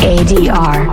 ADR.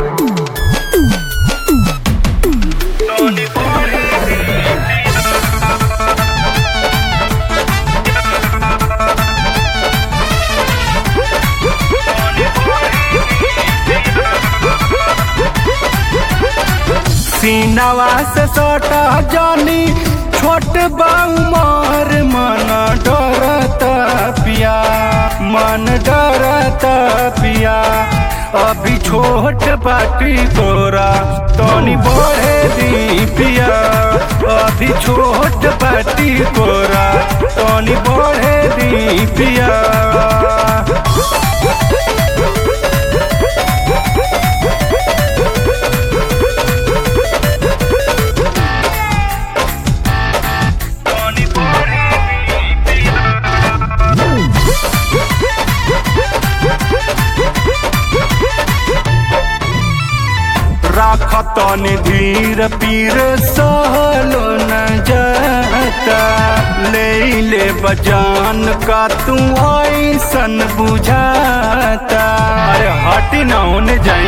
सीनावा से सटा जानी छोट बाउमर मन डरता पिया, मन डरता पिया। अभी छोट बाटी तोरा तनी बढ़े दी पिया, अभी छोट बाटी तोरा तनी बढ़े दी पिया। राखतनी धीर पीर सहलो न जाता, ले ले बजान का तू ऐसन बुझाता। अरे हटी न होने जाई।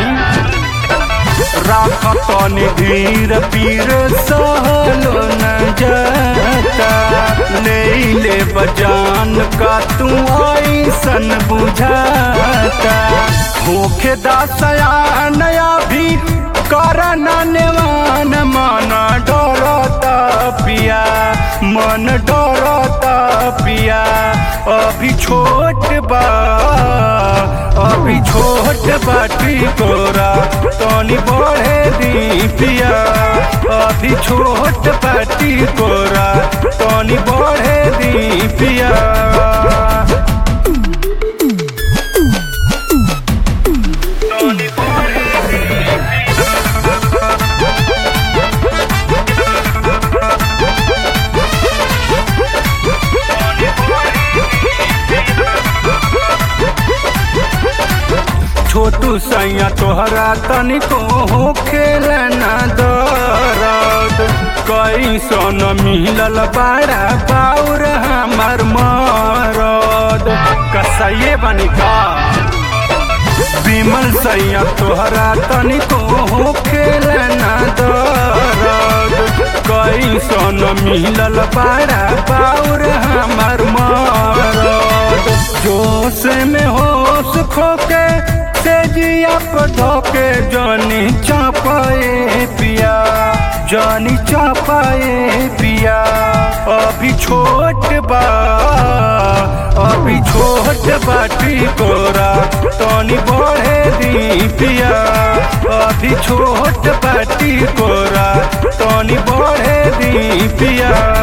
राखतनी धीर पीर सहलो न जाता, ले ले बजान का तू ऐसन बुझाता। होखे दासया नया भी करना नेवान मन डरता पिया, मन डरता पिया। अभी छोट बा, अभी छोट बाटी तोरा तनी बढ़े दी पिया, अभी छोट बाटी तोरा तनी बढ़े दी पिया। छोटू सैया तोहरा तनिको हो खेलना दरद, कैसन मिलल बाड़ा बाउर हमार मरद। कसैये बनी का विमल सैया तोहरा तनिको हो खेलना दरद, कैसन मिलल बाड़ा बाउर हमार मरद। जोश में होश खोके तेजिया धोके जानी चापाए पिया, जानी चापाए पिया। अभी छोट बा, अभी छोट बाटी तोरा तनी बढ़े दी पिया, अभी छोट बाटी तोरा तनी बढ़े दी पिया।